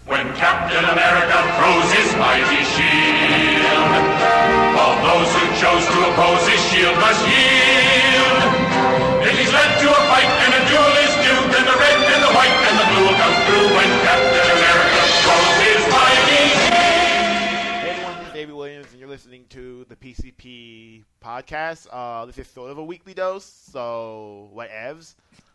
When Captain America throws his mighty shield, all those who chose to oppose his shield must yield. If he's led to a fight and a duel is due, then the red and the white and the blue will come through when Captain America throws his mighty shield. Hey everyone, this is David Williams, and you're listening to the PCP podcast. This is sort of a weekly dose, so whatevs.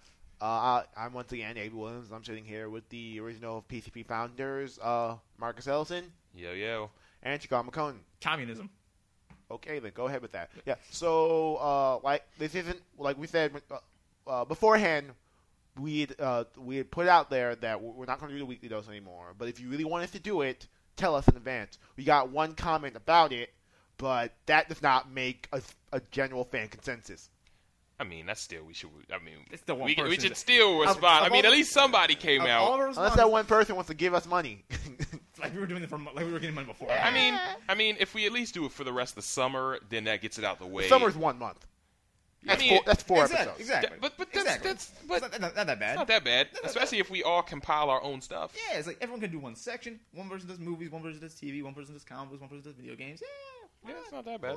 I'm once again David Williams. I'm sitting here with the original PCP founders, Marcus Ellison. Yo. And Chicago McCone. Communism. Okay, then go ahead with that. Yeah. So, this isn't like we said beforehand. We had put out there that we're not going to do the weekly dose anymore. But if you really want us to do it, tell us in advance. We got one comment about it, but that does not make a general fan consensus. I mean, that's still we should. I mean, It's the one we person should that- still respond. I mean, at least somebody came Of out. all of our Unless responses, that one person wants to give us money. like we were doing it like we were getting money before. I mean, if we at least do it for the rest of the summer, then that gets it out the way. Summer's 1 month. That's four episodes. Exactly. But Exactly. that's It's not that bad. It's not that bad, especially if we all compile our own stuff. Yeah, it's like everyone can do one section. One person does movies, one person does TV, one person does comic books, one person does video games. Yeah, it's not that bad.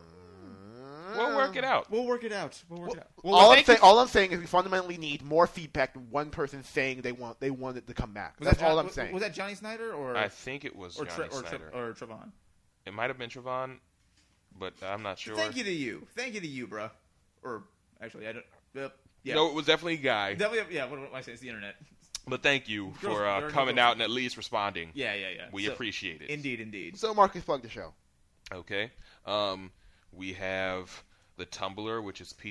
We'll work it out. We'll work it out. All I'm saying is we fundamentally need more feedback than one person saying they want it to come back. That's all I'm saying. Was that Johnny Snyder or I think it was Johnny Snyder. or Trevon? It might have been Trevon, but I'm not sure. Thank you to you, bro. Or actually, I don't. Yeah. No, it was definitely a guy. Definitely, yeah. What do I say? It's the internet. But thank you for Girls- coming girls- out and at least responding. Yeah. We So, appreciate it. Indeed. So Marcus, plug the show. Okay. We have the Tumblr, which is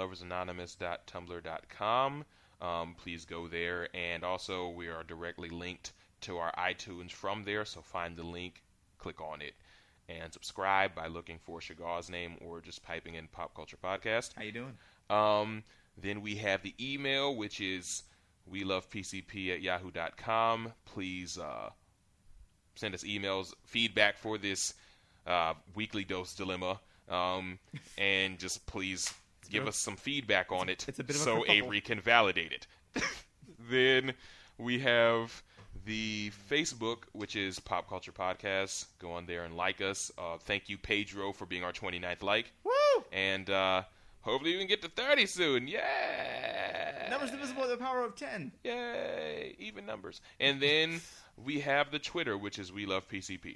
pcploversanonymous.tumblr.com. Please go there. And also, we are directly linked to our iTunes from there, so find the link, click on it, and subscribe by looking for Shagaw's name or just typing in Pop Culture Podcast. How you doing? Then we have the email, which is welovepcp@yahoo.com. Please send us emails, feedback for this weekly dose dilemma, and just please give us some feedback on it it's a bit of a so kerfuffle. Avery can validate it. Then we have the Facebook, which is Pop Culture Podcast. Go on there and like us. Thank you, Pedro, for being our 29th like. Woo! And hopefully we can get to 30 soon. Yay! Numbers divisible by the power of 10. Yay! Even numbers. And then we have the Twitter, which is We Love PCP.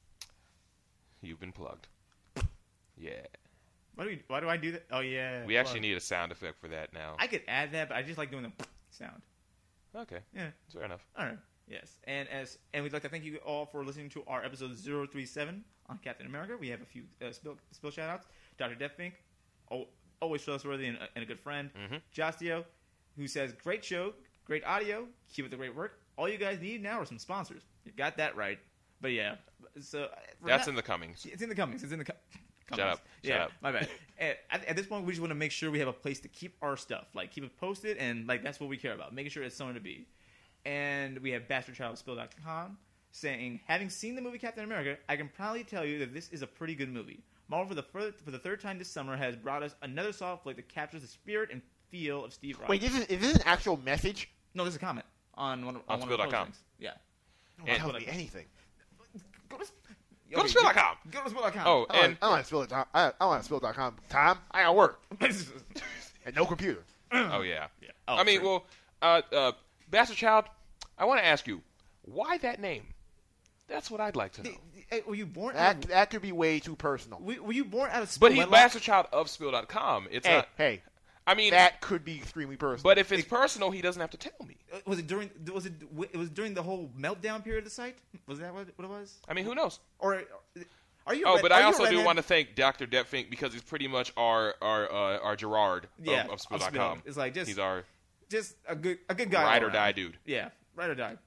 You've been plugged. Yeah. Why do I do that? Oh yeah. We actually need a sound effect for that now. I could add that, but I just like doing the sound. Okay. Yeah. Fair enough. All right. Yes. And we'd like to thank you all for listening to our episode 037 on Captain America. We have a few spill shout outs. Dr. Deathfink, always trustworthy and a good friend. Mm-hmm. Jostio, who says, great show, great audio, keep up the great work. All you guys need now are some sponsors. You got that right. But yeah. So That's in the comings. It's in the comings. It's in the Shut up. Yeah, Shut up. my bad. At this point, we just want to make sure we have a place to keep our stuff, like keep it posted, and like that's what we care about, making sure it's somewhere to be. And we have bastardchildspill.com saying, having seen the movie Captain America, I can proudly tell you that this is a pretty good movie. Marvel, for the third time this summer, has brought us another soft flick that captures the spirit and feel of Steve Rogers. Wait, is this an actual message? No, this is a comment on one of the Spill.com. postings. Yeah. Don't tell me anything. Go to Go to Spill.com. Go to Spill.com. Oh, and I don't want to spill it. I don't want to spill.com. Tom, I got work and no computer. oh yeah. Oh, I mean, true. well, Bastard Child, I want to ask you, why that name? That's what I'd like to know. Were you born out of... That could be way too personal. Were you born out of... But he's wedlock? Bastard Child of Spill.com. It's not. Hey, I mean, that could be extremely personal. but if it's personal, he doesn't have to tell me. Was it during? It was during the whole meltdown period of the site? Was that what it was? I mean, who knows? Or are you? Oh, but I are you a also do redhead? want to thank Dr. Deathfink because he's pretty much our Gerard of Spill.com. It's like he's our just a good guy. ride all or around. die dude. Yeah, ride or die.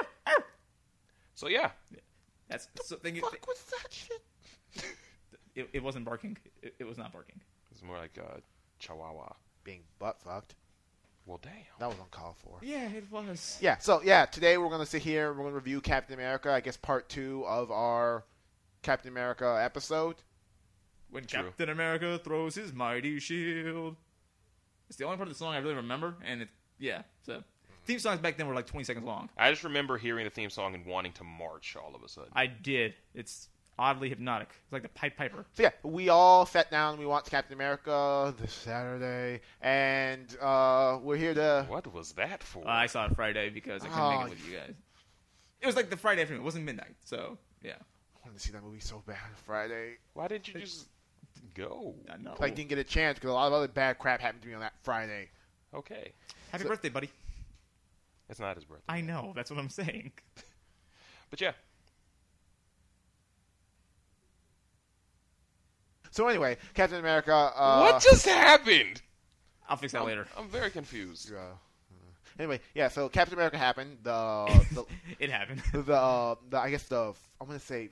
So yeah, That's so. Thank you. fuck was that shit? It wasn't barking. It was not barking. it's more like Chihuahua. Being butt fucked. Well, damn. That was uncalled for. Yeah, it was. Yeah, so today we're going to sit here, we're going to review Captain America, I guess part 2 of our Captain America episode. When True. Captain America throws his mighty shield. It's the only part of the song I really remember, and so theme songs back then were like 20 seconds long. I just remember hearing the theme song and wanting to march all of a sudden. I did. It's oddly hypnotic. It's like the Pied Piper. So yeah, we all sat down and we watched Captain America this Saturday, and we're here to. What was that for? I saw it Friday because I couldn't make it with you guys. It was like the Friday afternoon. It wasn't midnight. So, yeah. I wanted to see that movie so bad on Friday. Why didn't you just go? I know. I didn't get a chance because a lot of other bad crap happened to me on that Friday. Okay. Happy birthday, buddy. It's not his birthday. I know. That's what I'm saying. But yeah. So anyway, Captain America. What just happened? I'll fix that later. I'm very confused. Anyway, yeah. So Captain America happened. The It happened. I guess I'm gonna say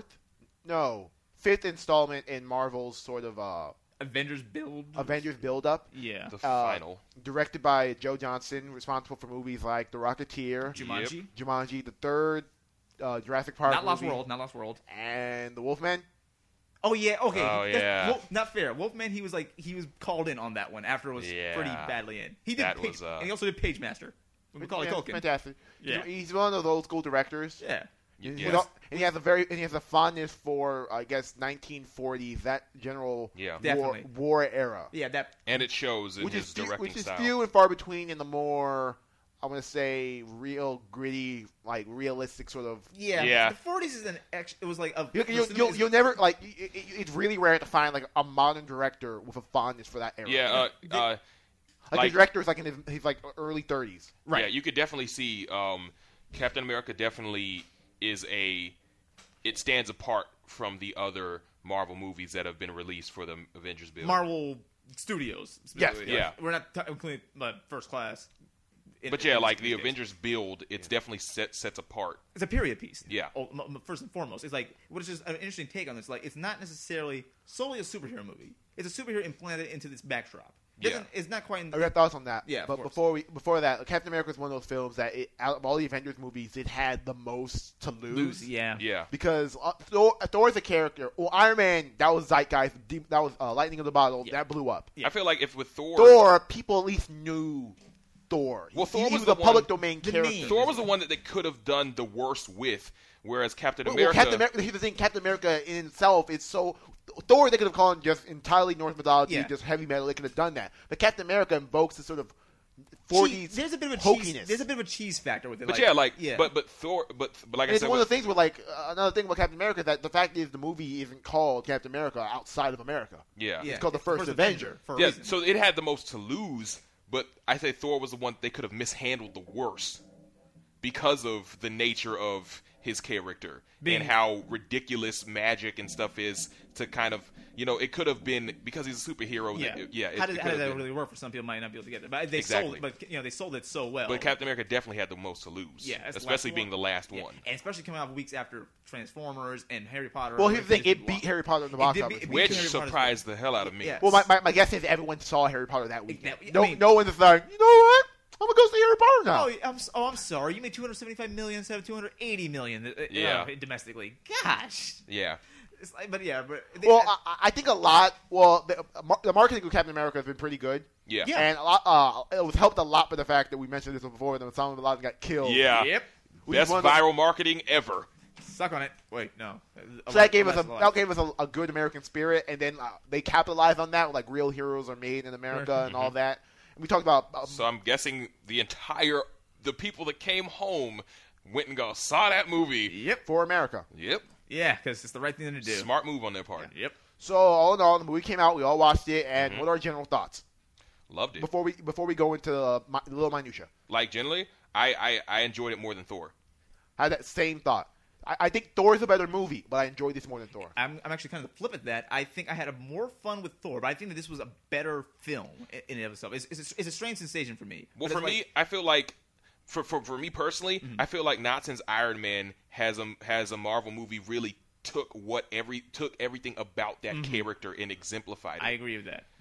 fifth installment in Marvel's sort of Avengers build. Avengers build-up. Yeah. The final. Directed by Joe Johnston, responsible for movies like The Rocketeer, Jumanji. Jumanji, the third Jurassic Park Not Lost movie, World. Not Lost World. and The Wolfman. Oh yeah. Okay. Oh, yeah. Not fair. Wolfman. He was called in on that one after it was Yeah. pretty badly in. He did. That was, and he also did Page Master. We call it Yeah, Culkin. fantastic. Yeah. He's one of those old school directors. Yeah. Yes. And he has a fondness for, I guess, 1940s, that general Yeah. Definitely. war era. Yeah. That. And it shows in his directing which is style. few and far between in the more, I'm going to say, real gritty, like realistic sort of. Yeah. Yeah. The 40s is an. It was like a. You'll never like. It's really rare to find like a modern director with a fondness for that era. Yeah. Like the director is like in his like early 30s. Right. Yeah, you could definitely see Captain America definitely is it stands apart from the other Marvel movies that have been released for the Avengers build. Marvel Studios. specifically. Yeah. We're not including First Class. But yeah, like the Avengers build, it's definitely sets apart. It's a period piece. Yeah. First and foremost, it's like what is just an interesting take on this. Like, it's not necessarily solely a superhero movie. It's a superhero implanted into this backdrop. It's not quite. I got thoughts on that. Yeah, but of course. before that, Captain America is one of those films that out of all the Avengers movies, it had the most to lose. Yeah. Yeah. Because Thor is a character. Well, Iron Man, that was zeitgeist. That was lightning in the bottle. Yeah. That blew up. Yeah. I feel like if with Thor, people at least knew Thor. Well, Thor he was was the a public one- domain the character. name. Thor was the one that they could have done the worst with, whereas Captain Well, America. Captain America. Here's the thing: Captain America in itself is so. Thor, they could have called him just entirely Norse mythology, Yeah. just heavy metal. They could have done that. But Captain America invokes this sort of 40s There's a bit of a hokiness. cheese. There's a bit of a cheese factor with it. But yeah. but Thor, but like And I it's said, one of with- the things where, like, another thing about Captain America is that the fact is the movie isn't called Captain America outside of America. yeah, Yeah. It's called the First Avenger. for a yeah. reason. So it had the most to lose, but I say Thor was the one they could have mishandled the worst because of the nature of his character and how ridiculous magic and stuff is to kind of, it could have been because he's a superhero. Yeah. How did that really work? For some people, might not be able to get it, but they Exactly. sold. But they sold it so well. But Captain America definitely had the most to lose. Yeah, that's the especially last being one. the last Yeah. one. And especially coming out weeks after Transformers and Harry Potter. Well, here's the thing: it It beat Harry Potter in the box did office. beat Which Harry Potter's surprised the hell out of me. Yeah. Well, my guess is everyone saw Harry Potter that week. Exactly. No, I mean- no one's like, you know what? I'm gonna go see Harry Potter now. I'm sorry. You made $275 million instead of $280 million. Yeah. Domestically. Gosh. Yeah. It's like, but yeah, but Well, I think a lot. Well, the marketing of Captain America has been pretty good. Yeah. Yeah. And a lot, it was helped a lot by the fact that we mentioned this before. That some of a lot of them got killed. Yeah. Yep. Which is Best one of the- viral marketing ever. Suck on it. Wait, no. So that gave us a good American spirit, and then they capitalized on that. Like real heroes are made in America and all that. And we talked about So I'm guessing the people that came home went and saw that movie. Yep. for America. Yep. Yeah, because it's the right thing to do. Smart move on their part. Yep. So all in all, the movie came out. We all watched it, and what are our general thoughts Loved it. before we go into the little minutia? Like generally, I enjoyed it more than Thor. I had that same thought. I think Thor is a better movie, but I enjoyed this more than Thor. I'm actually kind of the flip at that. I think I had more fun with Thor, but I think that this was a better film in and of itself. It's a strange sensation for me. Well, But for it's me, I feel like for me personally, Mm-hmm. I feel like not since Iron Man has a Marvel movie really took everything about that character and exemplified it. I agree with that.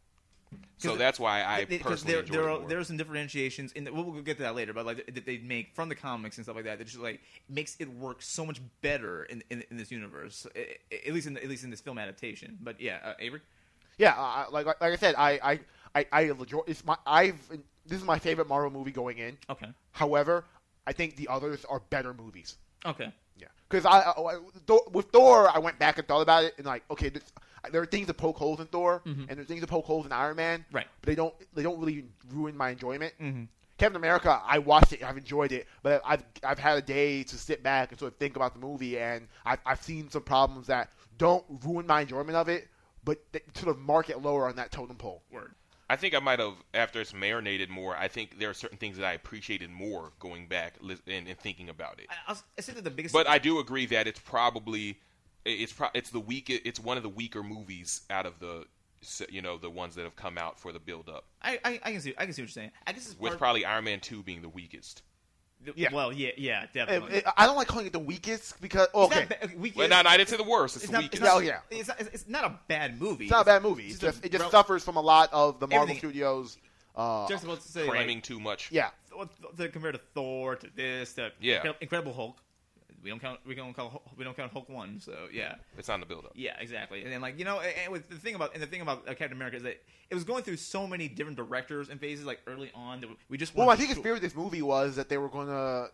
So that's why I Because personally enjoyed it more. there are some differentiations we'll get to that later, but like that they make from the comics and stuff like that just like makes it work so much better in this universe, at least in this film adaptation. But yeah, Avery. Yeah, like I said, I I enjoy. This is my favorite Marvel movie going in. Okay. However, I think the others are better movies. Okay. Yeah, because with Thor, I went back and thought about it, and like, okay, there are things that poke holes in Thor, and there are things that poke holes in Iron Man, Right. But they don't really ruin my enjoyment. Mm-hmm. Captain America, I watched it, I've enjoyed it, but I've had a day to sit back and sort of think about the movie, and I've seen some problems that don't ruin my enjoyment of it, but they sort of mark it lower on that totem pole. Word. I think I might have, after it's marinated more, I think there are certain things that I appreciated more going back and thinking about it. I think that the biggest. But I do agree that it's probably it's one of the weaker movies out of the the ones that have come out for the build up. I can see what you're saying. I guess it's With probably Iron Man 2 being the weakest. Yeah. Well, yeah, definitely. I don't like calling it the weakest because Well, I didn't say the worst. It's the weakest. It's not a bad movie. It's not a bad movie. It just suffers from a lot of the Marvel Studios. Just about to say, cramming too much. Yeah. Compared to Thor, to this, to Incredible Hulk. We don't count Hulk 1, so yeah. It's on the build-up. Yeah, exactly. And then and with the thing about Captain America is that it was going through so many different directors and phases early on that we just. Well, I think his fear of this movie was that they were gonna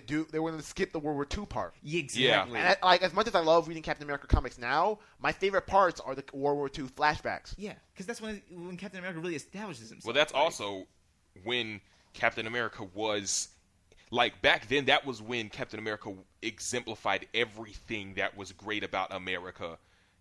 skip the World War II part. Yeah, exactly. And as much as I love reading Captain America comics now, my favorite parts are the World War II flashbacks. Yeah, because that's when Captain America really establishes himself. Well, that's also when Captain America was. Like, back then, that was when Captain America exemplified everything that was great about America.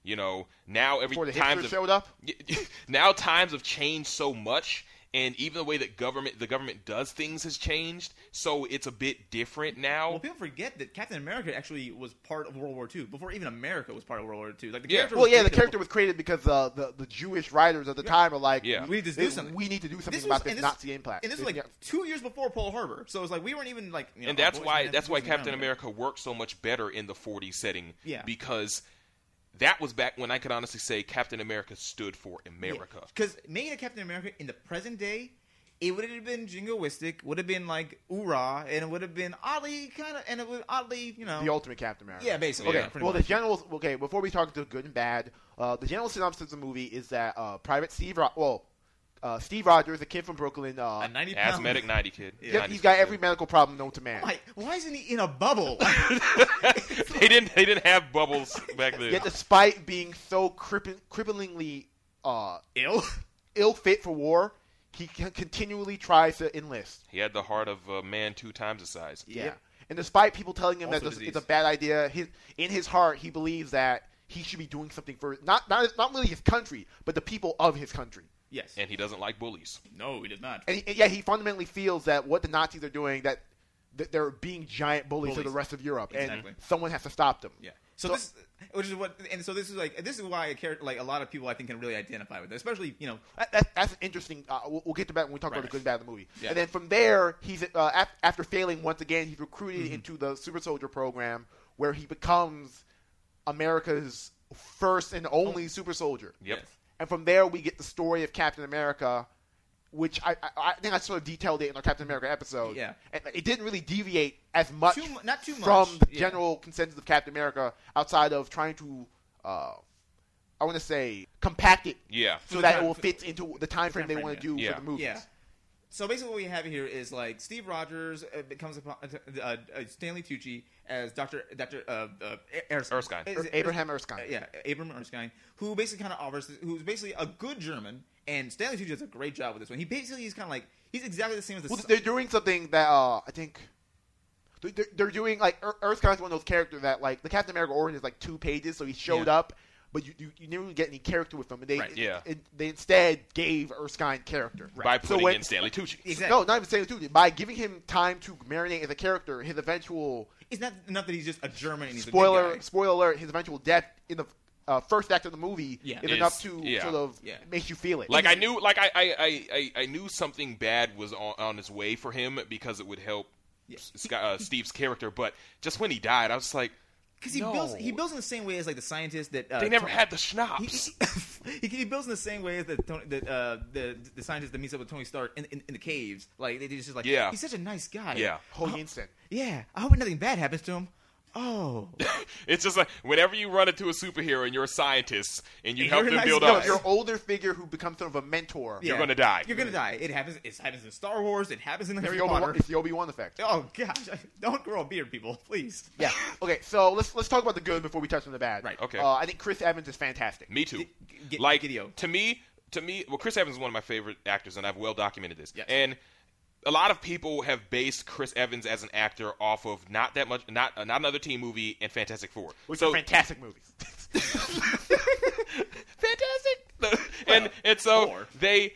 Now before the Hitler showed up? Now times have changed so much, and even the way that the government does things has changed, so it's a bit different now. Well, people forget that Captain America actually was part of World War II, before even America was part of World War II. Like, the character was created because the Jewish writers at the time are like, we need to do something. We need to do something about this Nazi impact. And this was 2 years before Pearl Harbor, so it's like we weren't even like. And that's why Captain America worked so much better in the 40s setting. Yeah. Because that was back when I could honestly say Captain America stood for America. Because making a Captain America in the present day, it would have been jingoistic, would have been like oorah, and it would have been oddly the ultimate Captain America. Yeah, basically. Okay. Yeah, the general. Before we talk to good and bad, the general synopsis of the movie is that Private Steve Rogers, a kid from Brooklyn, a 90 asthmatic 90 kid. Yeah, he's got every medical problem known to man. Why isn't he in a bubble? They didn't have bubbles back then. Yet, despite being so cripplingly ill fit for war, he continually tries to enlist. He had the heart of a man 2 times his size. Yeah. And despite people telling him Also that disease. it's a bad idea, in his heart he believes that he should be doing something for not really his country, but the people of his country. Yes. And he doesn't like bullies. No, he does not. And he fundamentally feels that what the Nazis are doing, that they're being giant bullies to the rest of Europe, Exactly. and someone has to stop them. Yeah. So this is why a character a lot of people I think can really identify with it, especially That's an interesting. We'll get to that when we talk about the good and bad of the movie. Yeah. And then from there, he's after failing once again, he's recruited into the Super Soldier program, where he becomes America's first and only Super Soldier. Yep. Yes. And from there, we get the story of Captain America, which I think I sort of detailed it in our Captain America episode. Yeah. And it didn't really deviate as much Not too much from the yeah. general consensus of Captain America, outside of trying to, I want to say, compact it Yeah. so that it will fit into the time frame they frame, want to do yeah. for the movies. Yeah. So basically, what we have here is Steve Rogers becomes Stanley Tucci as Dr. Erskine. Abraham Erskine. Abraham Erskine, who basically kind of offers, who's basically a good German, and Stanley Tucci does a great job with this one. He basically is kind of he's exactly the same as the. Well, they're doing something that I think they're doing Erskine's one of those characters that the Captain America origin is 2 pages, so he showed up. But you never really get any character with them. And they instead gave Erskine character. By putting in Stanley Tucci. Exactly. No, not even Stanley Tucci. By giving him time to marinate as a character, his eventual... It's not enough that he's just a German and he's a spoiler good guy. Spoiler alert, his eventual death in the first act of the movie is enough to sort of make you feel it. I knew something bad was on its way for him because it would help Steve's character. But just when he died, I was like... Because he builds in the same way as the scientist that they never had the schnapps. He builds in the same way as the scientist that meets up with Tony Stark in the caves. They just he's such a nice guy. Yeah. Holy instant. Yeah, I hope nothing bad happens to him. Oh. It's just like whenever you run into a superhero and you're a scientist and you And help you're them a build nice up, guy. You're an older figure who becomes sort of a mentor. You're gonna die. You're gonna die. It happens. It happens in Star Wars. It happens in It's Harry the Obi-Wan- Potter. it's the Obi-Wan effect. Oh gosh! Don't grow a beard, people, please. Yeah. Okay, so let's talk about the good before we touch on the bad. Right. Okay. I think Chris Evans is fantastic. Me too. Like To me, well, Chris Evans is one of my favorite actors, and I've well documented this. Yes. And a lot of people have based Chris Evans as an actor off of not another teen movie and Fantastic Four, Which so are fantastic movies. fantastic. And so Four. they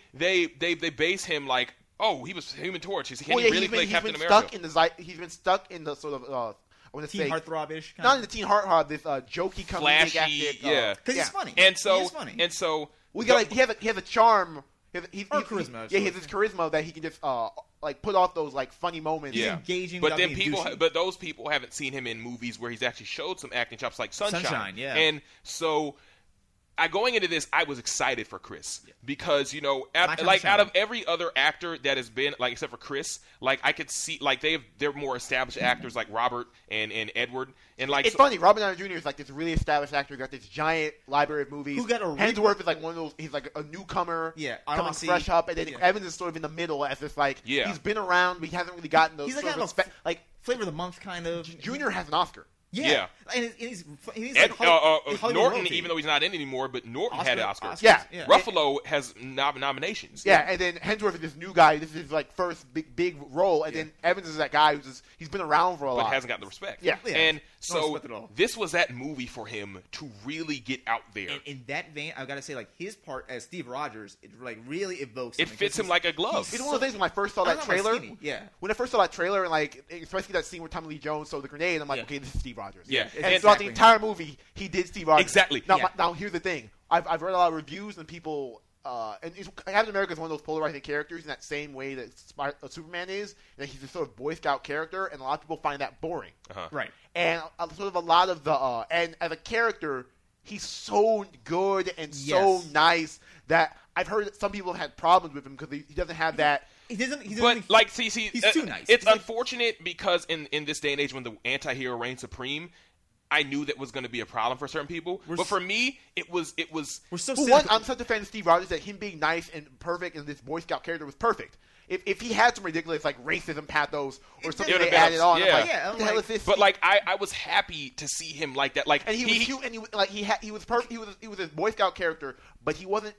base him like, oh, he was Human Torch. Can he really play Captain America? He's been stuck in the sort of I want to teen say heartthrob-ish. not in the teen heartthrob, this jokey comedic Flashy, acted, yeah. Because he's funny. And so he is funny. We got he has a charm. Charisma, He has this charisma that he can just like put off those like funny moments. Yeah, engaging but without then being douchey. but those people haven't seen him in movies where he's actually showed some acting chops, like Sunshine. Yeah. And so, going into this, I was excited for Chris because My Time to out Shine. of every other actor that has been like, except for Chris, like I could see like they're more established actors like Robert and Edward, and like It's funny. Robert Downey Jr. is like this really established actor. Got this giant library of movies. Who got a Hemsworth is like one of those. He's like a newcomer. Yeah, coming Odyssey. fresh up, and then Yeah. Evans is sort of in the middle as this like Yeah. he's been around, but he hasn't really gotten those. He's like sort kind of of respect. Like Flavor of the month, kind of. Junior has an Oscar. Yeah. And he's Ed, like Hollywood Norton, royalty. even though he's not in it anymore, but Norton had an Oscar. Oscars. Yeah. Ruffalo has nominations. Yeah, and then Hemsworth is this new guy. This is his like first big role, and then Evans is that guy he's been around for a but lot. hasn't gotten the respect. Yeah. Yeah. And No so respect at all. this was that movie for him to really get out there. And in that vein, I've got to say, like his part as Steve Rogers, it like really evokes. It something, fits 'cause him like a glove. It's one of those things when I first saw I that don't know about trailer. skinny, yeah. When I first saw that trailer and like especially that scene where Tommy Lee Jones throws the grenade, I'm like, Yeah. okay, this is Steve Rogers. Yeah. And And throughout the exactly. entire movie, he did Steve Rogers. Exactly. Now, Yeah. now here's the thing. I've read a lot of reviews and people. Captain America is one of those polarizing characters in that same way that Superman is. That he's a sort of Boy Scout character, and a lot of people find that boring. Right. And sort of a lot of the and as a character, he's so good and so Yes. nice that I've heard that some people have had problems with him because he doesn't have that. He doesn't. But like, see, he's too nice. It's He's like- unfortunate because in this day and age when the anti-hero reigns supreme, I knew that was going to be a problem for certain people. But for me, it was. We're so For one, cynical. I'm such a fan of Steve Rogers that him being nice and perfect and this Boy Scout character was perfect. If he had some ridiculous like racism pathos or It something would've they been added on, yeah. I'm like, Yeah, what the hell is this? But like, I was happy to see him like that. Like, and he was cute, and he was perfect. He was a Boy Scout character, but he wasn't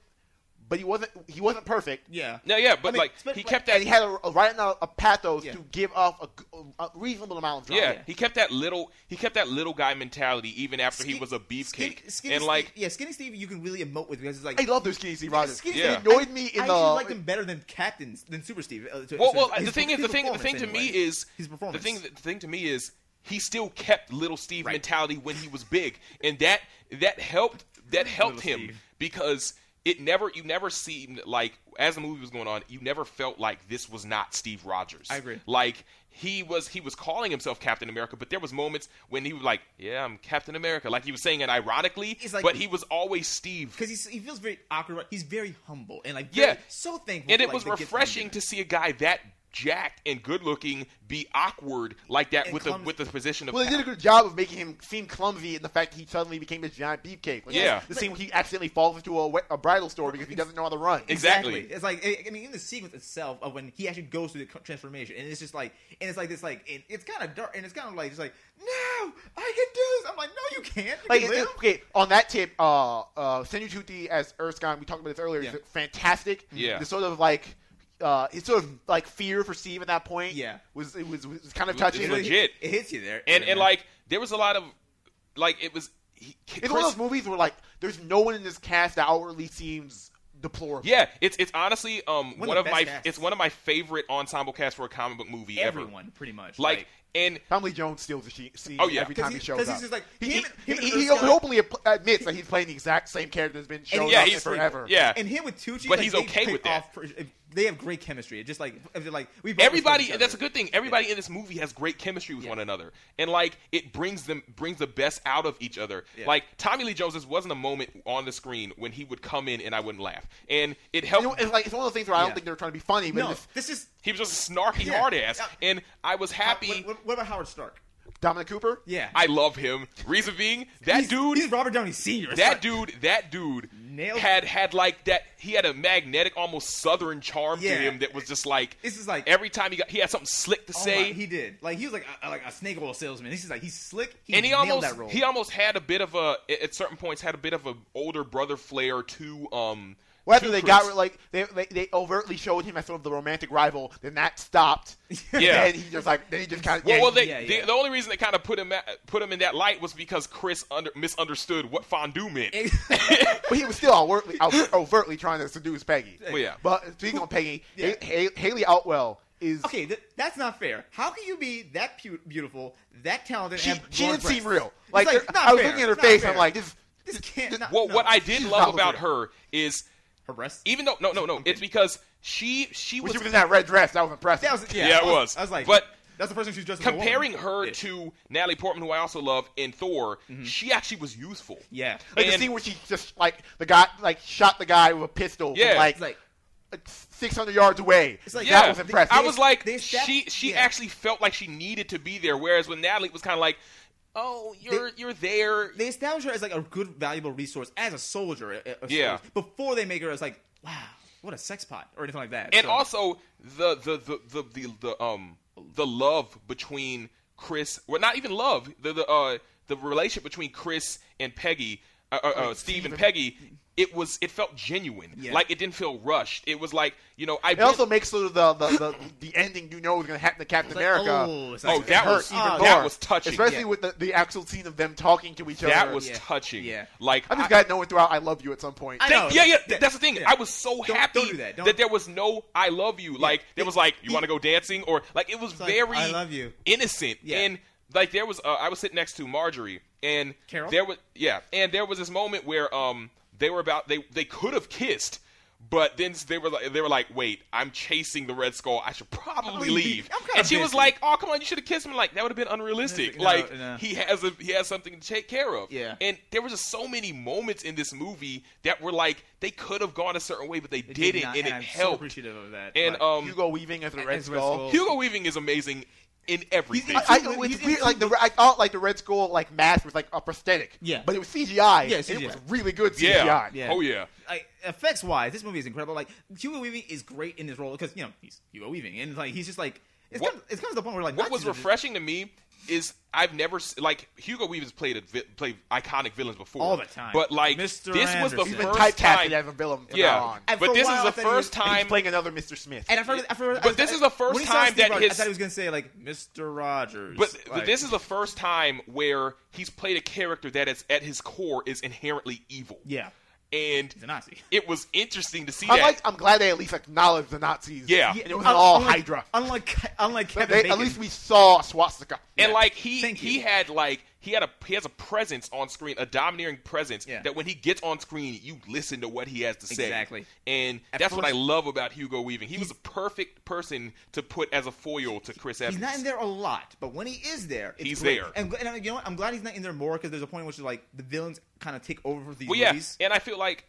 perfect. Yeah. No, yeah, but I mean, like but- he kept And that. he had a pathos Yeah. to give off a reasonable amount of drama. Yeah, he kept that little guy mentality even after he was a beefcake. Skinny And like, Steve, Skinny Steve, you can really emote with because it's like I love their skinny Steve Rogers. Skinny Yeah. It annoyed me in I the. actually like him better than Super Steve. well, his the thing performance to me anyway. is his the performance. thing to me is he still kept little Steve Right. mentality when he was big, and that helped Little him Steve. because you never seemed like as the movie was going on, you never felt like this was not Steve Rogers. I agree. Like he was calling himself Captain America, but there was moments when he was like, "Yeah, I'm Captain America," like he was saying it ironically, It's like- but he was always Steve. because he feels very awkward. He's very humble and like Yeah. so thankful. And for, it like, was the gift that he refreshing gave. to see a guy that jacked and good looking be awkward like that And with clumsy. the position of Well, they did a power. good job of making him seem clumsy in the fact that he suddenly became this giant beefcake. Like, Yeah. the scene where he accidentally falls into a bridal store because he doesn't know how to run. Exactly. It's like I mean, in the sequence itself of when he actually goes through the transformation, and it's just like, and it's like this, like it's kind of dark, and it's kind of like just like, no, I can do this. I'm like, no, you can't. You Like, can live. okay, on that tip, Senju Tutti as Erskine, we talked about this earlier, Yeah. is fantastic. Yeah. The sort of like, his sort of like fear for Steve at that point. Yeah. was kind of It touching. was legit. It hits you there, And like there was a lot of like it was. It's one of those movies where like there's no one in this cast that outwardly seems deplorable. Yeah, it's honestly one the of best my casts. it's one of my favorite ensemble casts for a comic book movie everyone pretty much ever. Like and Tommy Lee Jones steals the scene Oh, yeah. every time he shows because up. he's just like he him and he Erskine- openly admits that he's playing the exact same character that's been shown yeah, up he's forever. Yeah, and him with Tucci, But like, he's they okay pick with that. They have great chemistry. It's just like we both everybody. respect each That's a other. good thing. Everybody in this movie has great chemistry with one another, and like it brings the best out of each other. Yeah. Like Tommy Lee Jones, there wasn't a moment on the screen when he would come in and I wouldn't laugh, and it You helped. know, it's one of those things where I don't Yeah. think they're trying to be funny, but No, it's, this is He was just a snarky Yeah. hard ass, Yeah. and I was happy. What about Howard Stark? Dominic Cooper. Yeah. I love him. Reason being, that dude. He's Robert Downey Sr. That dude Nailed- had like that. He had a magnetic, almost southern charm to Yeah. him that was just like. This is like every time he had something slick to oh say. my, he did. Like he was like a snake oil salesman. He's slick. He And he nailed almost that role. he almost had a bit of a at certain points had a bit of a older brother flair to Well, after to they Chris. got like they overtly showed him as sort of the romantic rival, then that stopped. Yeah. And he just kind of Well, Yeah. the only reason they kind of put him in that light was because Chris misunderstood what fondue meant. but he was still overtly trying to seduce Peggy. Well, yeah. But speaking of Peggy, Yeah. Haley Outwell is Okay, that's not fair. How can you be that beautiful, that talented? she and have didn't large seem breasts? real. It's Like, not I was fair. looking at her Not face, fair. I'm like, this can't. Not, Well, no. what I did She's love not about real. her is her breasts. even though no, it's because she when she was was in that red dress, that was impressive. That was Yeah, it was. I was like, But that's the first time she was dressed as a woman. comparing her Yeah. to Natalie Portman, who I also love in Thor, she actually was useful. Yeah. Like the and- scene where she just the guy shot the guy with a pistol Yeah. from It's like 600 yards away. It's like- that Yeah, was impressive. I was like, they estab- she yeah. actually felt like she needed to be there, whereas with Natalie, it was kind of like, oh, you're there. they establish her as like a good, valuable resource as a soldier. Yeah. Before they make her as like, wow, what a sex pot or anything like that. And So- also the love between Chris, well, not even love, the relationship between Chris and Peggy, Steve and Peggy. It felt genuine. Yeah. Like it didn't feel rushed. It was like, it also makes sort of the ending you know is going to happen to Captain like, America. oh, it's Oh, like- that hurt was even that more. was touching. Especially Yeah. with the actual scene of them talking to each other. That was Yeah. touching. Yeah. Like I'm just glad no one threw out "I love you" at some point. I know. Yeah, Yeah. that's the thing. Yeah. I was so happy don't do that. there was no "I love you." Like there was like, "You want to go dancing?" or like it was like, very "I love you." innocent. Yeah. And like there was, I was sitting next to Marjorie, and Carol? there was this moment where they could have kissed. But then they were like, wait, I'm chasing the Red Skull. I should probably leave. I'm kinda And she was busy. like, oh, come on, you should have kissed him. Like that would have been unrealistic. No, like no. he has something to take care of. Yeah. And there was just so many moments in this movie that were like they could have gone a certain way, but they It did didn't, not, and it I'm so helped. appreciative of that. And Like, Hugo Weaving as the Red as Red Skull. Skull. Hugo Weaving is amazing in everything. He's- It's weird, I thought like the Red Skull mask was like a prosthetic. Yeah. But it was CGI. Yeah, and it CGI. was really good CGI. yeah. Yeah. Oh yeah. like effects wise, this movie is incredible. Like Hugo Weaving is great in this role because he's Hugo Weaving, and like he's just like it's What- kind of to the point where like What was Nazis are just- refreshing to me is I've never like Hugo Weaving's played iconic villains before All the time. but like Mr. this was the Anderson. He's been first typecasted time. as a villain from Yeah, now on. And for but a this while, I is the thought he was- first And he's time. playing another Mr. Smith. And But this is the first when he saw time Steve that Rogers, his- I thought he was gonna say like Mr. Rogers. But this is the first time where he's played a character that is at his core is inherently evil. yeah, And he's a Nazi. it was interesting to see that. I'm glad they at least acknowledged the Nazis. Yeah. And it wasn't all Hydra. Unlike Kevin At Bacon. least we saw a swastika. And Yeah. like Thank he you. had like he has a presence on screen, a domineering presence Yeah. that when he gets on screen, you listen to what he has to say. Exactly. And At that's what I first- love about Hugo Weaving. He was a perfect person to put as a foil to Chris Evans. He's not in there a lot, but when he is there, it's He's great. there. And you know what? I'm glad he's not in there more because there's a point in which like the villains kind of take over for these Well, yeah, movies. and I feel like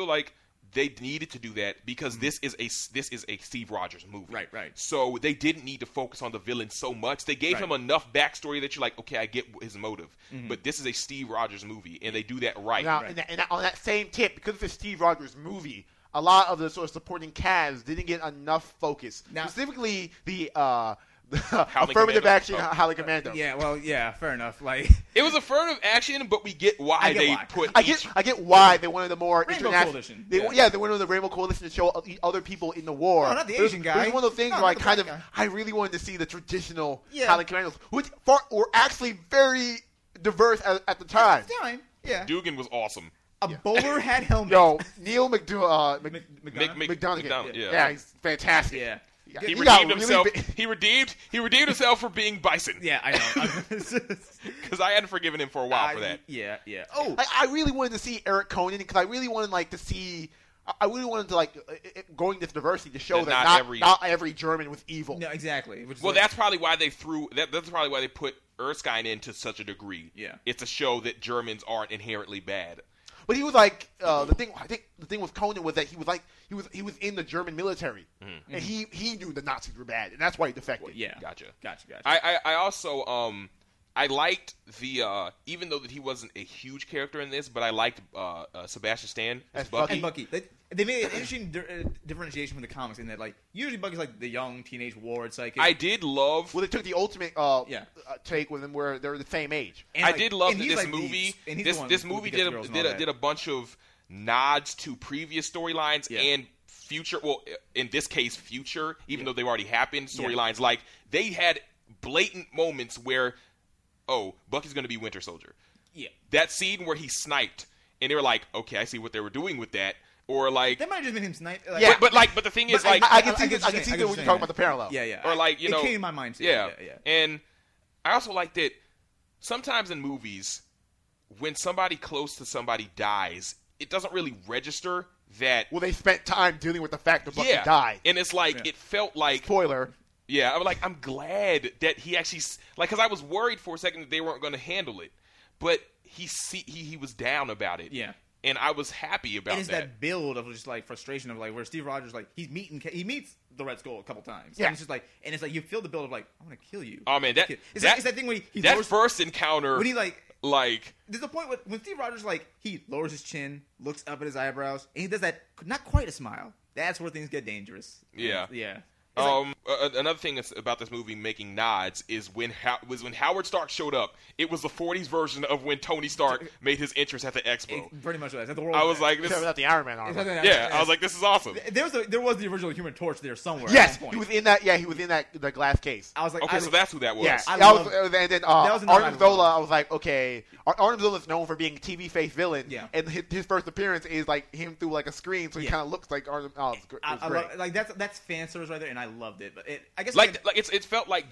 they needed to do that because this is a Steve Rogers movie. Right. So they didn't need to focus on the villain so much. They gave Right. him enough backstory that you're like, okay, I get his motive. But this is a Steve Rogers movie, and they do that right. Now, Right. and on that same tip, because it's a Steve Rogers movie, a lot of the sort of supporting cast didn't get enough focus. Now- Specifically, the Howling affirmative Commando. action Oh. Howling Commando. Yeah, well, yeah, fair enough. Like, It was affirmative action, but we get why I get they why. put I each. get why they wanted the more Rainbow international. Coalition. They Yeah. they wanted the Rainbow Coalition to show other people in the war. No, not the It was- Asian It guy. was one of those things No, where I not the kind of black guy. I really wanted to see the traditional Yeah. Howling Commandos, which were actually very diverse at the time. yeah. Dugan was awesome. A bowler hat helmet. Yo, Neil McDonough. McDonough, yeah. Yeah, he's fantastic. Yeah. He He got redeemed really himself. big- He redeemed himself for being Bison. Yeah, I know. Because I hadn't forgiven him for a while for that. Yeah. Oh, I really wanted to see Eric Conan because I really wanted to see. I really wanted to going this diversity to show That that not not every German was evil. no, exactly. Which is Well, like- that's probably why they threw. That's probably why they put Erskine in to such a degree. Yeah. It's to show that Germans aren't inherently bad. But he was like the thing. I think the thing with Conan was that he was in the German military, and he knew the Nazis were bad, and that's why he defected. yeah. Gotcha. Gotcha. I also I liked the even though that he wasn't a huge character in this, but I liked Sebastian Stan as Bucky. And Bucky. They made an interesting differentiation from the comics in that, like, usually Bucky's like the young teenage war psychic. I did love. Well, they took the ultimate take with them where they're the same age. And, I like, did love and that he's this like movie. this movie did did a bunch of nods to previous storylines and future. Well, in this case, future, even though they already happened. Storylines like they had blatant moments where, oh, Bucky's going to be Winter Soldier. Yeah, that scene where he sniped, and they were like, okay, I see what they were doing with that. Or like, they might have just made him snipe. Like, Yeah. but the thing is, like, I can see get this. I can see that when you're talking about the parallel. Yeah. or like, you know, it came in my mind too. Yeah. Yeah. And I also like that sometimes in movies, when somebody close to somebody dies, it doesn't really register that. Well, they spent time dealing with the fact that Bucky died. And it's like it felt like Spoiler. Yeah, I'm glad that he actually like because I was worried for a second that they weren't going to handle it, but he was down about it. Yeah. And I was happy about and it's that build of just like frustration of like where Steve Rogers like he meets the Red Skull a couple times. Yeah. And it's like you feel the build of like I'm gonna kill you. Oh man, it's that thing when he that lowers, first encounter when he like there's a point when Steve Rogers like he lowers his chin, looks up at his eyebrows, and he does that not quite a smile. That's where things get dangerous. Yeah. Yeah. Another thing that's about this movie making nods is when Howard Stark showed up. It was the 40s version of when Tony Stark made his entrance at the Expo. Pretty much was. I was like, this, without the Iron Man armor. yeah, I was like, this is awesome. There was the original Human Torch there somewhere. Yes, at one he point. was in that. Yeah, he was in that the glass case. I was like, Okay, so that's who that was. Yeah, I that love- was, and then that was another Arnim I love. Zola. I was like, okay, Arnim Zola is known for being a TV face villain. Yeah. and his first appearance is like him through like a screen, so he Yeah. kind of looks like Arnim. Oh, it's great. I love, like that's fan service right there, and I loved it. But I guess Like it felt like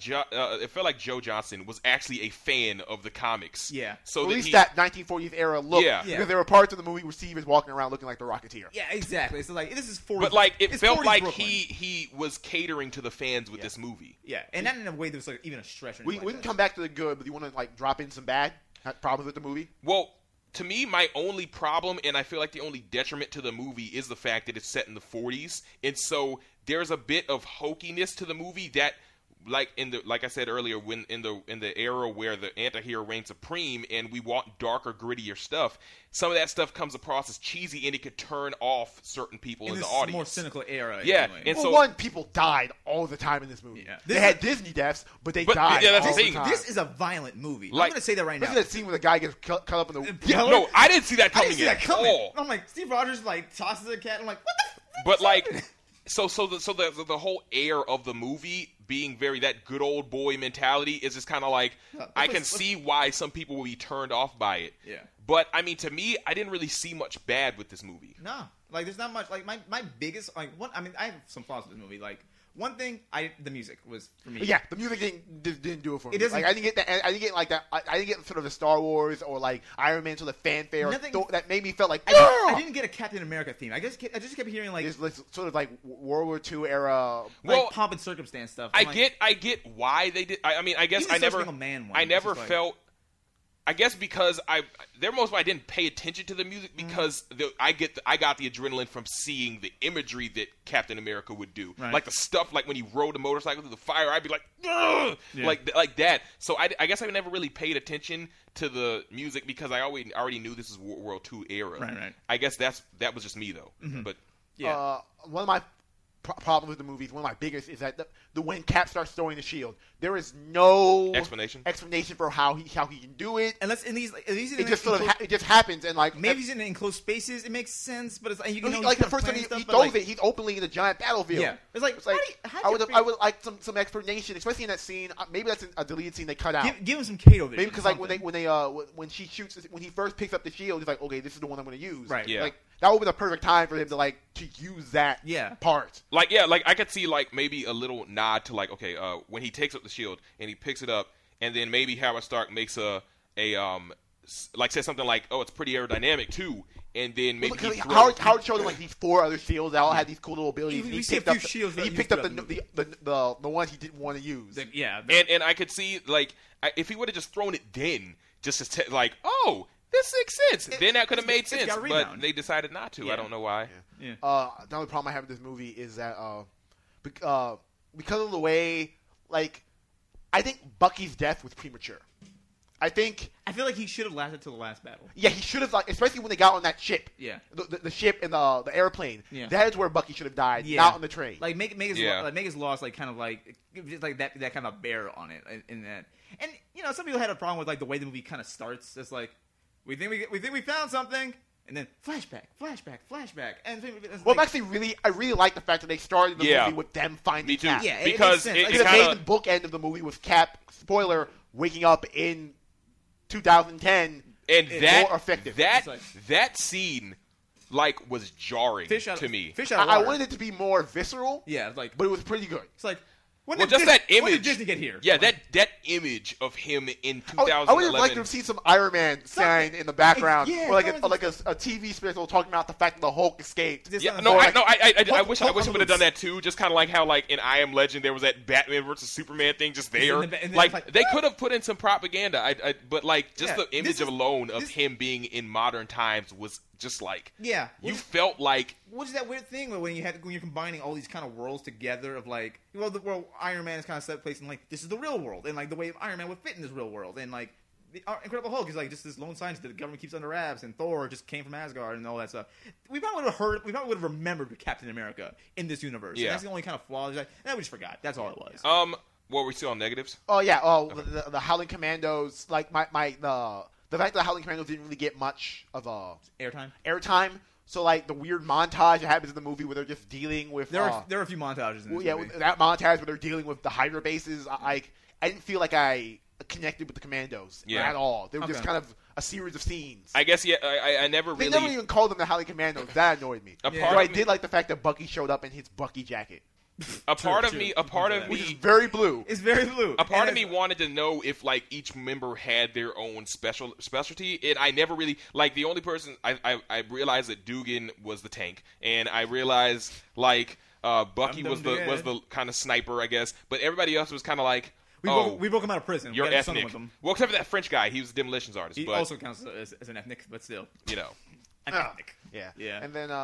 Joe Johnston was actually a fan of the comics. Yeah. So at that least he, that 1940s era look. Yeah. Because there were parts of the movie where Steve is walking around looking like the Rocketeer. yeah, exactly. So like this is 40s. but like it it's felt 40s like Brooklyn. he was catering to the fans with this movie. Yeah, and not in a way that was like even a stretch. Or We anything can like come back to the good, but you want to like drop in some bad problems with the movie? Well, to me, my only problem, and I feel like the only detriment to the movie, is the fact that it's set in the 40s, and so there's a bit of hokiness to the movie that, like I said earlier, when in the era where the anti-hero reigns supreme, and we want darker, grittier stuff, some of that stuff comes across as cheesy, and it could turn off certain people in the this audience. more cynical era. Yeah, anyway. and Well, so one, people died all the time in this movie. Yeah. They This had is- Disney deaths, but they But, died yeah, that's all the the thing. time. this is a violent movie. Like- I'm gonna say that right now. Look at that scene where the guy gets cut up in the... Yeah, no, I didn't see that I coming. didn't see that at coming. all. I'm like Steve Rogers like tosses a cat. I'm like, what the? But like, so the whole air of the movie being very that good old boy mentality is just kind of like I can see why some people will be turned off by it. Yeah. But I mean, to me, I didn't really see much bad with this movie. No, like there's not much. Like my biggest like one. I mean, I have some flaws with this movie. Like one thing, the music was for me. Yeah, the music didn't do it for me. doesn't- Like I didn't get that. I didn't get like that. I didn't get sort of the Star Wars or like Iron Man sort of fanfare Nothing- that made me feel like. I didn't get a Captain America theme. I just kept hearing like It's sort of like World War II era. Well, pomp and circumstance stuff. I I'm like, get why they did. I mean, I guess Even I the never, Single Man one, I it's never just like- felt. I guess because I didn't pay attention to the music because I got the adrenaline from seeing the imagery that Captain America would do, Right. like the stuff like when he rode a motorcycle through the fire. I'd be like, "Ugh!" Yeah. like that. So I guess I never really paid attention to the music because I already knew this is World War II era. Right. I guess that was just me though. But yeah. One of my problems with the movies, one of my biggest, is that the when Cap starts throwing the shield, there is no Explanation for how he can do it. Unless in these, It just sort of it just happens, and like maybe he's in enclosed spaces. It makes sense, but it's like you can like the first time he throws it, he's openly in a giant battlefield. Yeah. It's like, how I do you would like some explanation, especially in that scene. Maybe that's a deleted scene they cut out. give him some Kato vision. Maybe because like when she shoots, when he first picks up the shield, he's like, okay, this is the one I'm going to use. Right. Yeah. Like that would be the perfect time for him to use that part. like I could see like maybe a little nod to like okay when he takes up the shield and he picks it up and then maybe Howard Stark makes like says something like oh it's pretty aerodynamic too and then maybe he throws- Howard showed him like these 4 other shields that all had these cool little abilities. We and he see a picked up few shields that he he picked used up throughout the ones he didn't want to use. and I could see like if he would have just thrown it then just to like oh this makes sense then that could have made it's sense got but rebound. they decided not to. Yeah. I don't know why. Yeah. The only problem I have with this movie is that because of the way, like, I think Bucky's death was premature. I think. I feel like he should have lasted till the last battle. Yeah, he should have, like, especially when they got on that ship. Yeah. The ship and the airplane. Yeah. That is where Bucky should have died, Yeah. not on the train. Like make his loss like kind of like just like that kind of bear on it in that. And you know, some people had a problem with like the way the movie kind of starts. It's like we think we found something, and then flashback, and it's Well, like, I really like the fact that they started the movie with them finding Me too. Cap. Yeah, it because makes sense. it, Like, Could it have kind made the bookend of the movie with Cap, spoiler, waking up in 2010 and more effective. that scene like was jarring to me. Fish out of I water. wanted it to be more visceral, Yeah, like but it was pretty good. it's like when Well, did just Disney, that image. When did Disney get here? Yeah, that image of him in I would have 2011. liked to have seen some Iron Man sign in the background, Yeah, or like something- a TV special talking about the fact that the Hulk escaped. Just Yeah, something no, like- I wish Hulk it would have done that too. Just kind of like how like in I Am Legend there was that Batman versus Superman thing just there. and then Like it's like, they could have put in some propaganda. But like just Yeah, the image this is- alone of this- him being in modern times was just like Yeah, you felt like Which is that weird thing when you're combining all these kind of worlds together of like, well, the world Iron Man is kind of set place in like this is the real world, and like the way Iron Man would fit in this real world, and like the Incredible Hulk is like just this lone scientist that the government keeps under wraps, and Thor just came from Asgard and all that stuff. We probably would have remembered Captain America in this universe. Yeah. And that's the only kind of flaw. Like, we just forgot. That's all it was. what were we still on negatives? Oh yeah, the Howling Commandos, like the fact that the Howling Commandos didn't really get much of Airtime. airtime. So like the weird montage that happens in the movie where they're just dealing with There are a few montages in this movie. with that montage where they're dealing with the Hydra bases. I didn't feel like I connected with the Commandos at all. They were just Okay. kind of a series of scenes. I guess I never They really never even called them the Howling Commandos. That annoyed me. A So part I of me- did like the fact that Bucky showed up in his Bucky jacket, a part of true. me which is very blue. It's very blue. A part And of me wanted to know if like each member had their own specialty, and I never really like the only person I realized that Dugan was the tank, and I realized like Bucky was the kind of sniper, I guess, but everybody else was kind of like we broke him out of prison. you're we got something ethnic. with him. Well, except for that French guy, he was a demolitions artist, He but also counts as an ethnic, but still. you know. An Ah, ethnic. yeah. Yeah. And then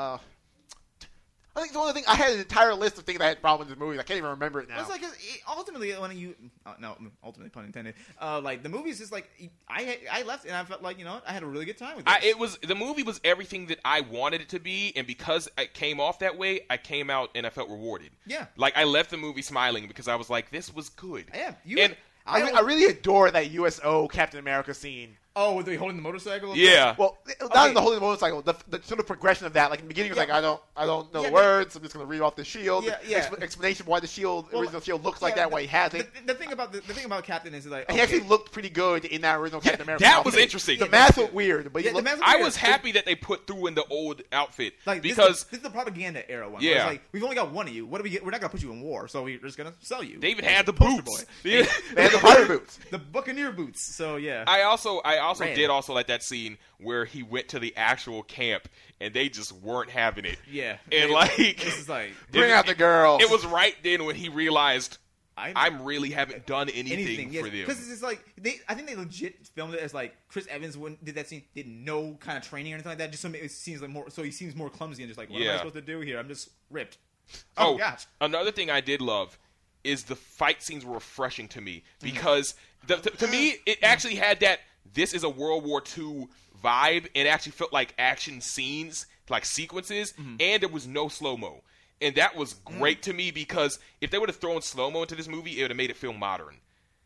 I think the only thing I had an entire list of things I had problems with the movie. I can't even remember it now. It's like ultimately when you ultimately pun intended. Like the movie is just like I left and I felt like I had a really good time with it. The movie was everything that I wanted it to be, and because it came off that way, I came out and I felt rewarded. Yeah. Like I left the movie smiling because I was like, this was good. Yeah, I really adore that USO Captain America scene. Oh, were they holding the motorcycle? Yeah. Well, not in the holding the motorcycle. The sort of progression of that, like in the beginning, it was like I don't know the words. I'm just going to read off the shield. Yeah. Explanation why the original shield looks like that. Why he has it. The thing about Captain is like He actually looked pretty good in that original Captain America. that outfit. was interesting. The mask looked weird, but he the looked. mask I was happy that they put through in the old outfit like because this is the propaganda era one. Yeah. Where it's like we've only got one of you. What do we get? We're not going to put you in war, so we're just going to sell you. they even Like had the poster boots. boy. They had the pirate boots. The Buccaneer boots. So yeah. I also Red. did also like that scene where he went to the actual camp and they just weren't having it. Yeah. And like This is like Bring out the girls. It was right then when he realized I I'm really haven't done anything for them. Because it's just like I think they legit filmed it as like Chris Evans when did that scene did no kind of training or anything like that. Just so it seems like more. So he seems more clumsy and just like what am I Yeah. supposed to do here? I'm just ripped. Oh, gosh. Another thing I did love is the fight scenes were refreshing to me because to me it actually had that this is a World War II vibe. It actually felt like action scenes, like sequences, and there was no slow-mo. And that was great to me because if they would have thrown slow-mo into this movie, it would have made it feel modern.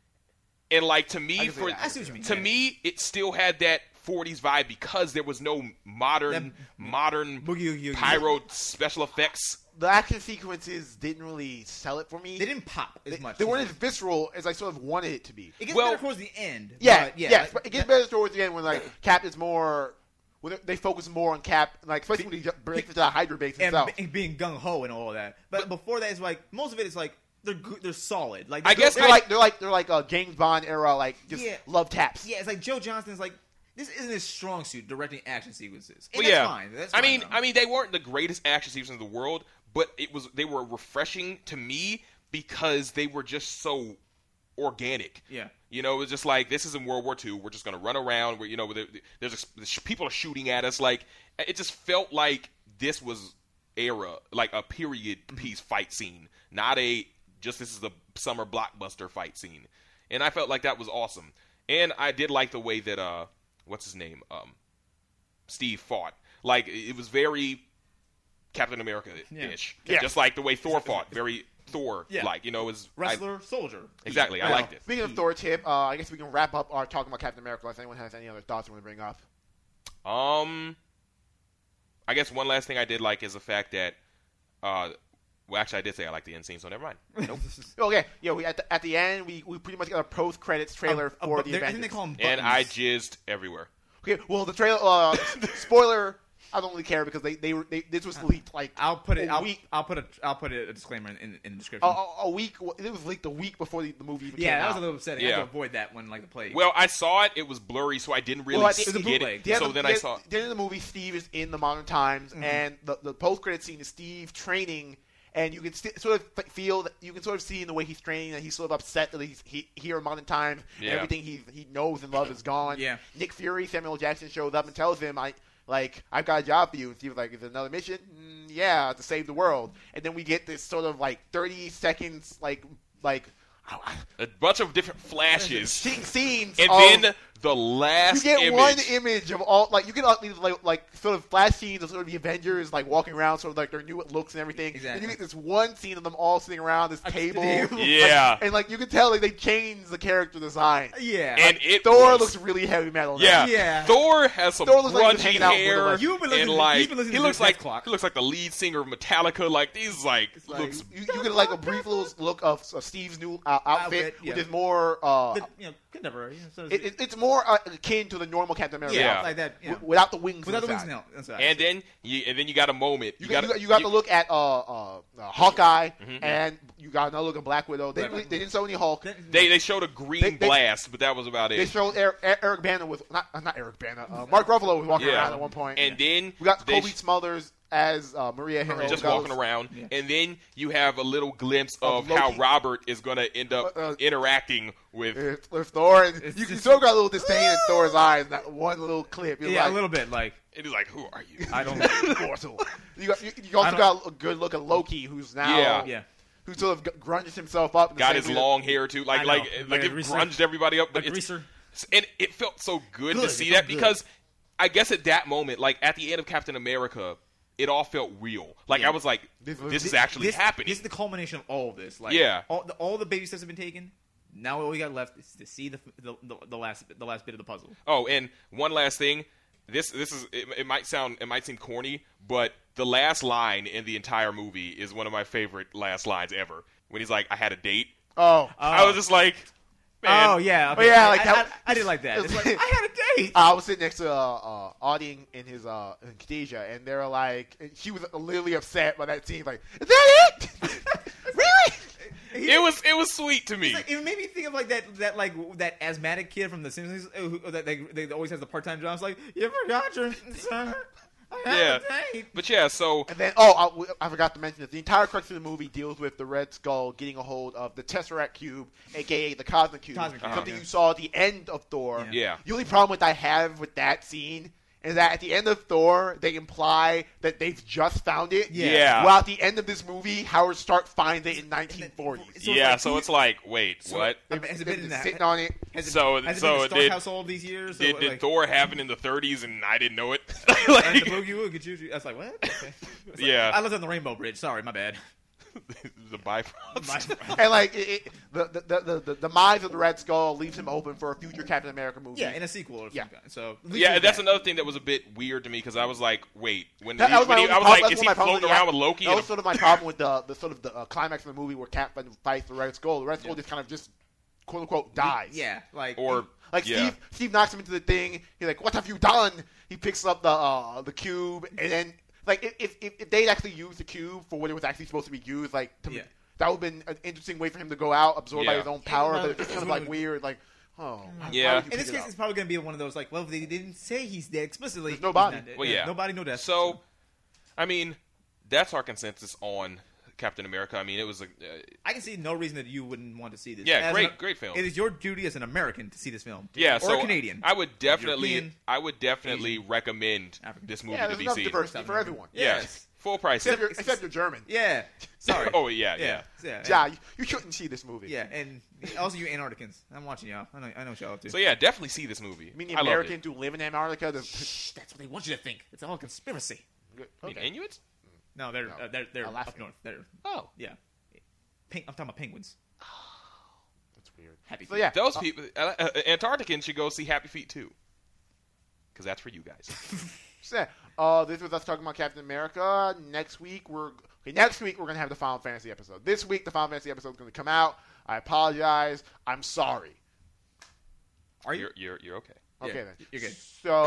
And like to me, I see that. I see what you mean. to me, it still had that 40s vibe because there was no modern Boogie. pyro special effects. The action sequences didn't really sell it for me. They didn't pop as much. They weren't as visceral as I sort of wanted it to be. It gets Well- better towards the end. Yeah, but yes, but it gets better towards the end when like Cap is more. When they focus more on Cap, like especially when he breaks into the Hydra base and himself. being gung ho and all of that. But before that, it's like most of it is like they're good, they're solid. Like I guess They're like a James Bond era, like just Yeah. love taps. yeah, it's like Joe Johnston's like this isn't his strong suit directing action sequences. And Well, that's yeah. fine. That's I fine, mean, though. they weren't the greatest action sequences in the world, but they were refreshing to me because they were just so organic. Yeah. You know, it was just like this is in World War II. We're just going to run around. Where people are shooting at us. Like it just felt like this was like a period piece fight scene, not this is a summer blockbuster fight scene. And I felt like that was awesome. And I did like the way that what's his name? Steve fought. Like it was very Captain America-ish. Yeah. Just like the way Thor fought. Very Thor-like. Yeah. You know, is Wrestler, soldier. exactly. I liked it. Speaking of Thor tip, I guess we can wrap up our talking about Captain America unless anyone has any other thoughts they want to bring up. I guess one last thing I did like is the fact that, well, actually, I did say I liked the end scene, so never mind. Nope. Okay, yeah, we at the end we pretty much got a post credits trailer for the I think Avengers. they call them And I jizzed everywhere. Okay, well the trailer spoiler. I don't really care because they this was leaked like I'll put it. a week. I'll put a disclaimer in the description. A week. It was leaked a week before the movie even yeah, came that out. was a little upsetting. I Yeah. had to avoid that one like the plague. Well, I saw it. It was blurry, so I didn't really Well, it was a get bootleg. it. So then I saw. The end of the movie, Steve is in the modern times, and the post credit scene is Steve training, and you can sort of feel that you can sort of see in the way he's training that he's sort of upset that he's here in modern times. Yeah. And everything he knows and loves is gone. Yeah. Nick Fury, Samuel L. Jackson shows up and tells him, I've got a job for you. And Steve's like, is it another mission? Yeah, to save the world. And then we get this sort of 30 seconds like A bunch of different flashes. scenes. And of, then the last you get image. one image of all you get sort of flash scenes of sort of the Avengers walking around, sort of their new looks and everything. Exactly. And you get this one scene of them all sitting around this table. Yeah. and you can tell they changed the character design. yeah, And it Thor was, looks really heavy metal. Yeah. Now. Yeah. Thor has some Thor looks like he's grungy hanging out with hair. the You've been listening and to- you've been listening he to looks Death like Clock. he looks like the lead singer of Metallica. Like these looks. You get a brief little look of Steve's new outfit, yeah. which is more. contemporary. So It's more akin to the normal Captain America. Yeah. outfit, like that. Yeah. Without the wings. Without the on wings side. now. That's right. And then you got a moment. You got to look at Hawkeye, Mm-hmm. and you got another look at Black Widow. They didn't show any Hulk. They showed a green They- blast, but that was about They it. showed Eric Banner with not Eric Banner. Mark Ruffalo was walking around at one point. And then we got they Kobe Smulders as Maria Hill. just We got walking around, and then you have a little glimpse of Loki. how Robert is going to end up interacting with. with Thor, and It's you just- sort of got a little disdain in Thor's eyes in that one little clip. You're yeah, like, a little bit like And he's like, "Who are you?" I don't. Mortal. You also got a good look at Loki, who's now Yeah. yeah. who sort of grunges himself up. in the Got same his way- long hair too, I know. like Like a it greaser. grunged everybody up. A But it's, greaser. and it felt so good to Good, see it that felt good. because I guess at that moment, like at the end of Captain America, it all felt real. Like I was like, this is actually happening. This is the culmination of all of this. Like, Yeah. all the baby steps have been taken. Now all we got left is to see the last bit of the puzzle. Oh, and one last thing. This is it might seem corny, but the last line in the entire movie is one of my favorite last lines ever. When he's like, "I had a date." Oh, I was just like, man. Oh yeah, okay. Oh, yeah, like that- I did like that. it's It's like like- I had a date. I was sitting next to Audie in his in Khadijah, and they were like, and she was literally upset by that scene. Like, is that it? Really? It was sweet to me. It made me think of that asthmatic kid from The Simpsons who they always has the part-time job. It's like, you forgot your son. I had a date. But yeah, so And then, I forgot to mention this. The entire crux of the movie deals with the Red Skull getting a hold of the Tesseract Cube, a.k.a. the Cosmic Cube. Cosmic Cube, Something yeah. you saw at the end of Thor. Yeah. The only problem I have with that scene is that at the end of Thor, they imply that they've just found it. Yeah. While at the end of this movie, Howard Stark finds it in 1940s. So it's like, wait, what? Has it been in that? Sitting on it. Has it, So- has it so been in the Stark did- household these years? So, Did like, Thor have it in the 30s and I didn't know it? and the Like, boogie woogie choo-choo? I was like, what? Okay. It's like, Yeah. I lived on the Rainbow Bridge. Sorry, my bad. the Bifrost. And the minds of the Red Skull leaves him open for a future Captain America movie. Yeah, in a sequel or Yeah. some kind. So Yeah, that's another thing that was a bit weird to me because I was like, wait, when That was my only I was problem- like, that's is one he of my problems floating with around with Loki? That was sort of my problem with the climax of the movie where Cap fights the Red Skull. The Red Skull just kind of just quote unquote dies. Yeah, like Or Like yeah. Steve knocks him into the thing. He's like, "What have you done?" He picks up the cube, and then like if they'd actually used the cube for what it was actually supposed to be used, like Yeah. that would have been an interesting way for him to go out, absorbed by Yeah. his own power. Yeah, but it's kind of like it's weird, like oh Yeah. how would you in pick this it case, up? it's probably going to be one of those like, well, they didn't say he's dead explicitly. There's no he's body. not dead. Well, yeah. No body, no death. So, I mean, that's our consensus on Captain America. I mean, it was a I can see no reason that you wouldn't want to see this. Yeah, As great film. It is your duty as an American to see this film. yeah. or So a Canadian. I would definitely, European, recommend Asian. this movie Yeah, to there's be enough seen. diversity for everyone. Yeah. Yes. Full price. Except you're German. Yeah. Sorry. Oh yeah. Yeah, you shouldn't see this movie. Yeah, and also you Antarcticans. I'm watching y'all. I know what y'all up to. So yeah, definitely see this movie. You mean the I loved Americans who live in Antarctica? Shh, that's what they want you to think. It's all a conspiracy. it. You mean Inuits? No, they're Alaska. up north. They're Oh, yeah. I'm talking about penguins. That's weird. Happy So yeah, those people. Antarcticans should go see Happy Feet too, because that's for you guys. So, this was us talking about Captain America. Next week we're gonna have the Final Fantasy episode. This week the Final Fantasy episode is gonna come out. I apologize. I'm sorry. Are you? You're okay. Okay Yeah, then. you're good.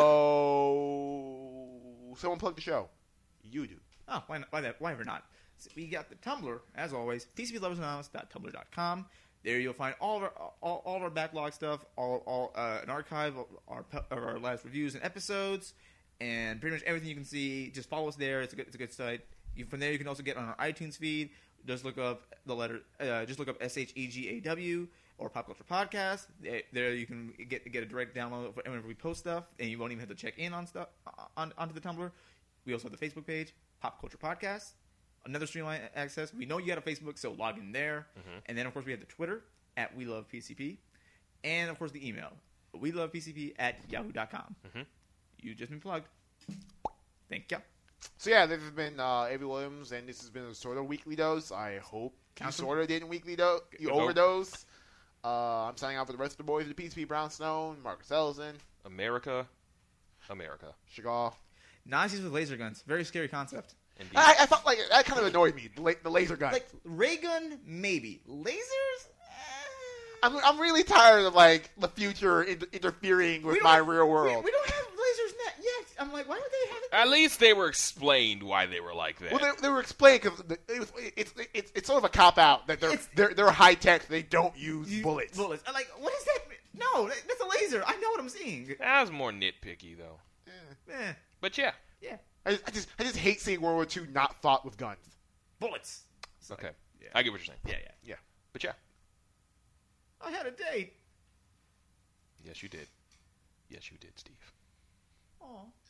So someone plug the show. You do. Oh, why ever not? So we got the Tumblr, as always, PCBLoversAnonymous.tumblr.com. There you'll find all of our backlog stuff, an archive of our last reviews and episodes, and pretty much everything you can see. Just follow us there. It's a good site. From there, you can also get on our iTunes feed. Just look up the letter. Just look up SHEGAW or Pop Culture Podcast. There you can get a direct download whenever we post stuff, and you won't even have to check in on stuff onto the Tumblr. We also have the Facebook page, Pop Culture Podcast. Another streamline access. We know you got a Facebook, so log in there. Mm-hmm. And then, of course, we have the Twitter at WeLovePCP. And, of course, the email, WeLovePCP@yahoo.com. Mm-hmm. You just been plugged. Thank you. So yeah, this has been Avery Williams, and this has been a sort of weekly dose. I hope you sort of didn't weekly dose. You Good hope. overdose. I'm signing out for the rest of the boys of the PCP: Brownstone, Marcus Ellison, America. Chagall. Nazis with laser guns. Very scary concept. Indeed. I felt like that kind of annoyed me. The laser gun. Like, ray gun, maybe. Lasers? I'm really tired of like the future interfering with my real world. We don't have lasers yet. I'm like, why would they have it? At least they were explained why they were like that. Well, they were explained because it's sort of a cop out that they're high tech. They don't use bullets. Bullets. I'm like, what is that? No, that's a laser. I know what I'm seeing. That was more nitpicky though. Eh, But yeah. yeah. I just hate seeing World War II not fought with guns. Bullets. Okay. Yeah. I get what you're saying. Yeah. But yeah. I had a date. Yes, you did. Yes, you did, Steve. Aw.